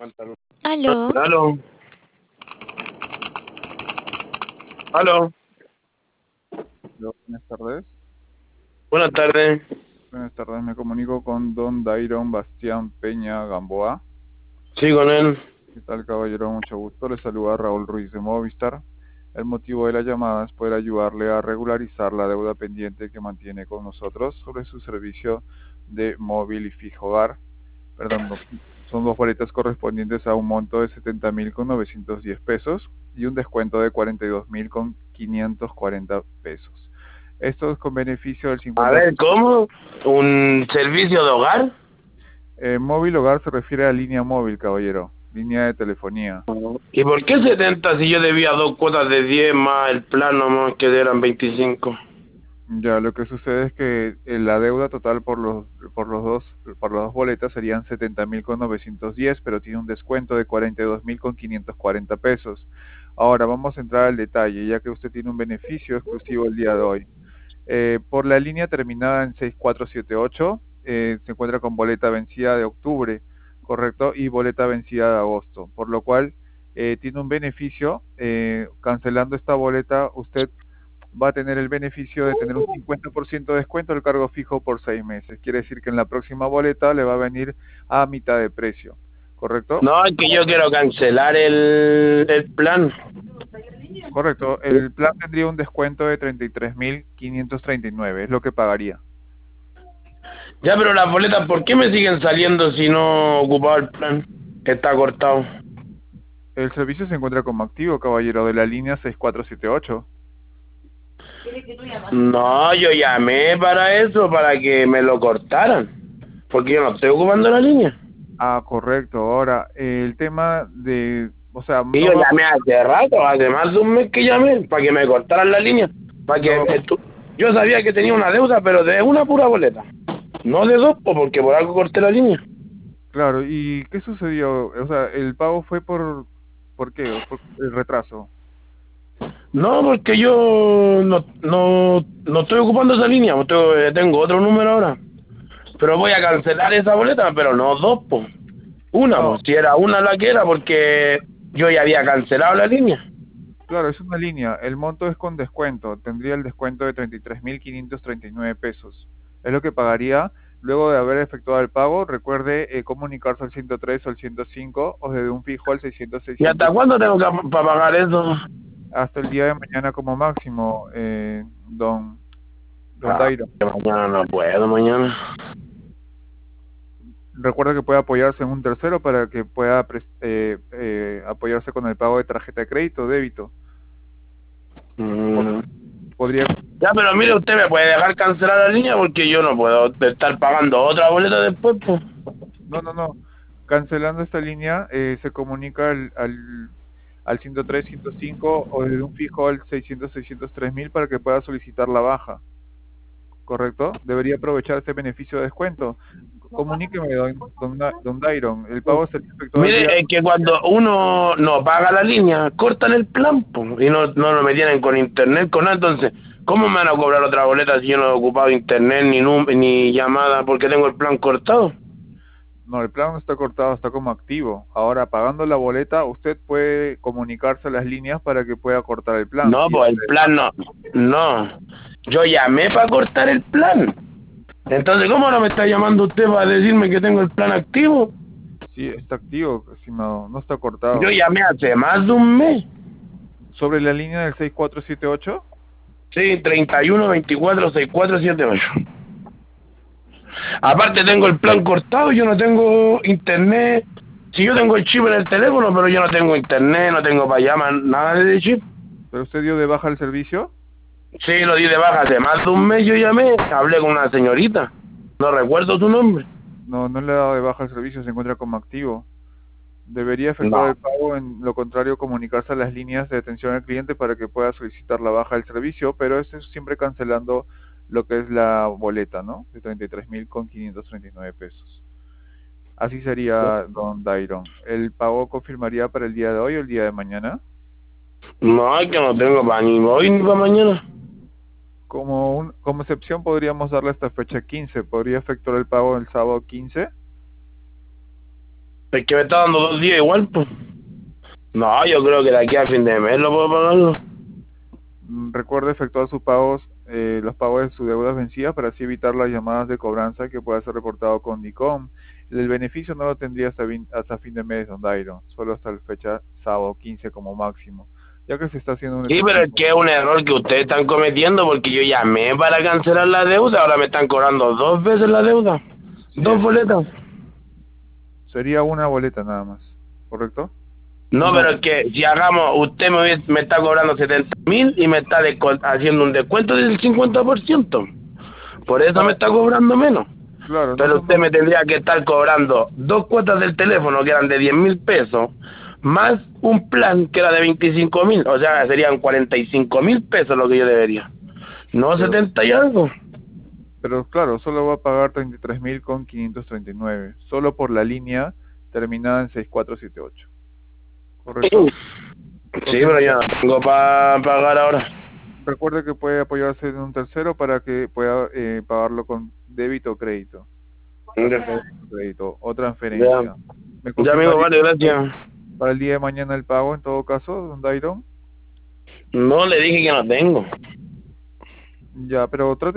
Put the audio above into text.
Aló, Aló, aló, Hola, buenas tardes. buenas tardes. Buenas tardes, me comunico con don Dairon Bastián Peña Gamboa. Sí, con él. ¿Qué tal, caballero? Mucho gusto. Le saluda Raúl Ruiz de Movistar. El motivo de la llamada es poder ayudarle a regularizar la deuda pendiente que mantiene con nosotros sobre su servicio de móvil y fijo hogar. Perdón, son dos boletas correspondientes a un monto de 70.910 pesos y un descuento de 42.540 pesos. Esto es con beneficio del A 50%. ver, ¿cómo? ¿Un servicio de hogar? Móvil hogar se refiere a línea móvil, caballero, línea de telefonía. ¿Y por qué 70 si yo debía dos cuotas de 10 más el plan nomás que eran 25? Ya, lo que sucede es que la deuda total por las dos boletas serían 70.910, pero tiene un descuento de 42.540 pesos. Ahora vamos a entrar al detalle, ya que usted tiene un beneficio exclusivo el día de hoy. Por la línea terminada en 6478, se encuentra con boleta vencida de octubre, correcto, y boleta vencida de agosto, por lo cual tiene un beneficio. Cancelando esta boleta, usted va a tener el beneficio de tener un 50% de descuento del cargo fijo por 6 meses. Quiere decir que en la próxima boleta le va a venir a mitad de precio, ¿correcto? No, es que yo quiero cancelar el plan. Correcto. El plan tendría un descuento de 33.539, es lo que pagaría. Ya, pero las boletas, ¿por qué me siguen saliendo si no ocupaba el plan? Está cortado. El servicio se encuentra como activo, caballero, de la línea 6478. No, yo llamé para eso, para que me lo cortaran. Porque yo no estoy ocupando la línea. Ah, correcto. Ahora, el tema de, o sea, Y yo llamé hace rato, hace más de un mes que llamé, para que me cortaran la línea. Para que no, yo sabía que tenía una deuda, pero de una pura boleta. No de dos, porque por algo corté la línea. claro. ¿Y qué sucedió? O sea, el pago fue ¿por qué? ¿Por el retraso? No, porque yo no estoy ocupando esa línea, tengo otro número ahora. Pero voy a cancelar esa boleta, pero no dos, pues. Una, No, pues, si era una la que era, porque yo ya había cancelado la línea. claro, es una línea. El monto es con descuento. Tendría el descuento de 33.539 pesos. Es lo que pagaría luego de haber efectuado el pago. Recuerde comunicarse al 103 o al 105 o desde un fijo al 600 ¿Y hasta 600 cuándo tengo que para pagar eso? hasta el día de mañana como máximo, don Ah, Dairo. que mañana no puedo, mañana. Recuerda que puede apoyarse en un tercero para que pueda apoyarse con el pago de tarjeta de crédito o débito. Mm. Podría, Ya, pero mire, usted me puede dejar cancelar la línea porque yo no puedo estar pagando otra boleta después, pues. no. Cancelando esta línea, se comunica al 103, 105 o desde un fijo al 600, 603.000 para que pueda solicitar la baja. ¿Correcto? Debería aprovechar este beneficio de descuento. Comuníqueme, don Dairon. El pago sería efectuado el Mire, día. es que cuando uno no paga la línea, cortan el plan, pues, y no me tienen con internet, con nada. Entonces, ¿cómo me van a cobrar otra boleta si yo no he ocupado internet ni llamada porque tengo el plan cortado? No, el plan no está cortado, está como activo. Ahora, pagando la boleta, usted puede comunicarse a las líneas para que pueda cortar el plan. No, pues el plan no. No. Yo llamé para cortar el plan. Entonces, ¿cómo no me está llamando usted para decirme que tengo el plan activo? Sí, está activo, estimado, no está Yo cortado. llamé hace más de un mes. Sobre la línea del 6478, Sí, 31 24 64 78. Aparte tengo el plan cortado, yo no tengo internet. Si yo tengo el chip en el teléfono, pero yo no tengo internet, no tengo para llamar, nada de chip. pero usted dio de baja el servicio. Sí, lo di de baja hace más de un mes, yo llamé, hablé con una señorita. No recuerdo su nombre. No, no le ha dado de baja el servicio, se encuentra como activo. Debería efectuar No. el pago, en lo contrario, comunicarse a las líneas de atención al cliente para que pueda solicitar la baja del servicio, pero eso es siempre cancelando lo que es la boleta, ¿no? De 33.539 pesos. Así sería, don Dairon. ¿El pago confirmaría para el día de hoy o el día de mañana? No, es que no tengo para ni hoy ni para mañana. Como excepción podríamos darle hasta fecha 15. ¿Podría efectuar el pago el sábado 15? Es que me está dando 2 días igual, pues. No, yo creo que de aquí a fin de mes lo puedo pagarlo. Recuerde efectuar sus pagos, los pagos de sus deudas vencidas para así evitar las llamadas de cobranza que pueda ser reportado con DICOM. El beneficio no lo tendría hasta fin de mes, don Dairo, solo hasta la fecha sábado 15 como máximo, ya que se está haciendo un Sí, pero es descuento. que es un error que ustedes están cometiendo porque yo llamé para cancelar la deuda, ahora me están cobrando 2 veces la deuda, Sí, 2 boletas. sería una boleta nada más, ¿correcto? No, Una pero es boleta. que si hagamos, usted me está cobrando 70.000 y me está haciendo un descuento del 50%. Por eso me No, está cobrando menos. claro, no Pero son usted me tendría que estar cobrando 2 cuotas del teléfono que eran de 10.000 pesos, más un plan que era de 25.000. O sea, serían 45.000 pesos lo que yo debería. No pero, 70 y algo. pero claro, solo va a pagar 33.000 con 539, solo por la línea terminada en 6478, ¿correcto? Sí, Porque pero yo no tengo para pagar ahora. recuerde que puede apoyarse en un tercero para que pueda pagarlo con débito o crédito, Ya, tarjeta de débito o crédito o ya, transferencia. ¿Me ya amigo, confirmaría vale, gracias. para el día de mañana el pago en todo caso, don Dairon? No le dije que no tengo. Ya, pero trate